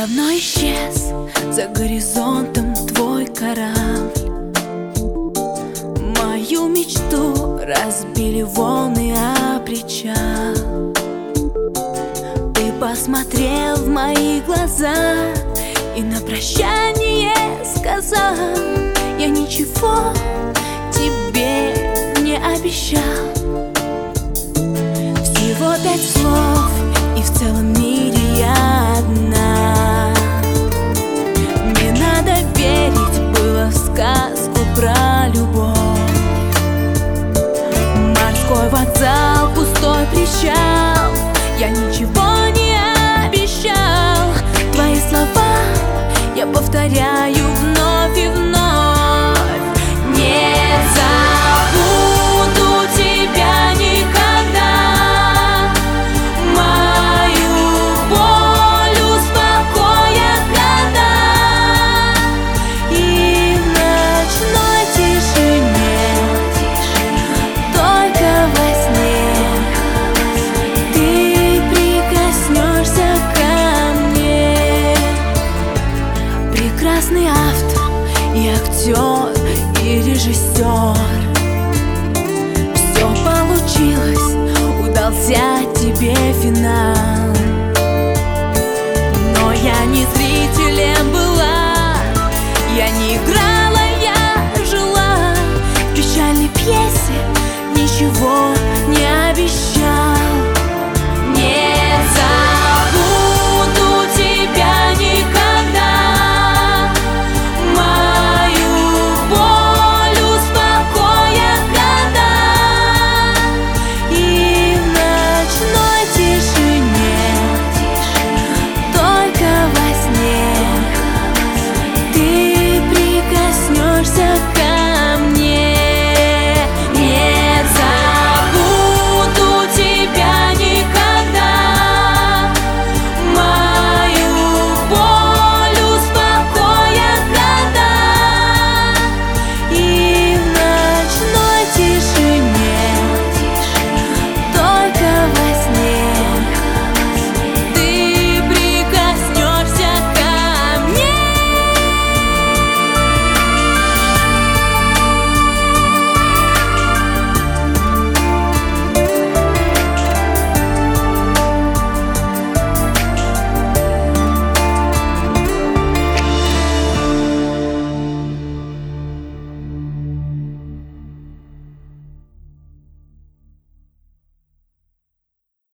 давно исчез за горизонтом твой корабль. Мою мечту разбили волны о причал. Ты посмотрел в мои глаза и на прощание сказал: я ничего тебе не обещал. Всего 5 слов, и в целом мире я одна. Не надо верить было в сказку про любовь. Морской вокзал, пустой причал, я ничего не обещал. Твои слова я повторяю вновь и вновь. Не забуду тебя никогда. Мою боль успокоят года. И в ночной тишине, только во сне, ты прикоснешься ко мне. Прекрасный автор и актер, и режиссер. Все получилось, удался тебе финал. Но я не зрителем была, я не играла, я жила. В печальной пьесе ничего